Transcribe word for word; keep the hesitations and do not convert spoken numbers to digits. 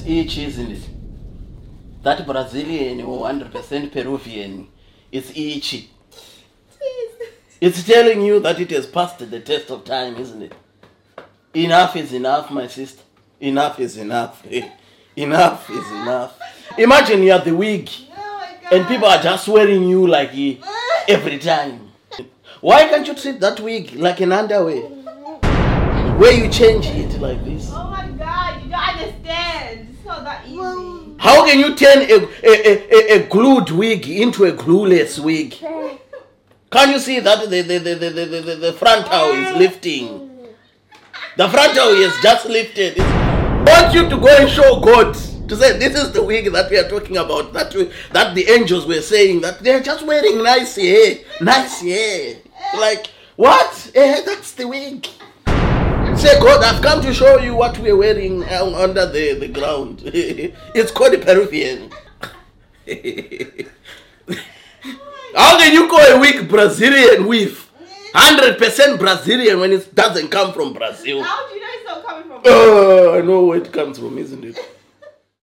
itchy, isn't it? That Brazilian or one hundred percent Peruvian is itchy. It's telling you that it has passed the test of time, isn't it? Enough is enough, my sister. Enough is enough. Enough is enough. Imagine you have the wig and people are just wearing you like every time. Why can't you treat that wig like an underwear? Where you change it like this. Oh my God, you don't understand. It's not that easy. How can you turn a, a, a, a glued wig into a glueless wig? Can't you see that the, the, the, the, the, the, the frontal is lifting? The frontal is just lifted. I want you to go and show God to say this is the wig that we are talking about. That we, that the angels were saying that they're just wearing nice hair, nice hair. Like what? Eh, that's the wig. Say God, I've come to show you what we're wearing under the, the ground. It's called the Peruvian. How can you call a wig Brazilian weave? one hundred percent Brazilian when it doesn't come from Brazil. How do you know it's not coming from Brazil? Uh, I know where it comes from, isn't it?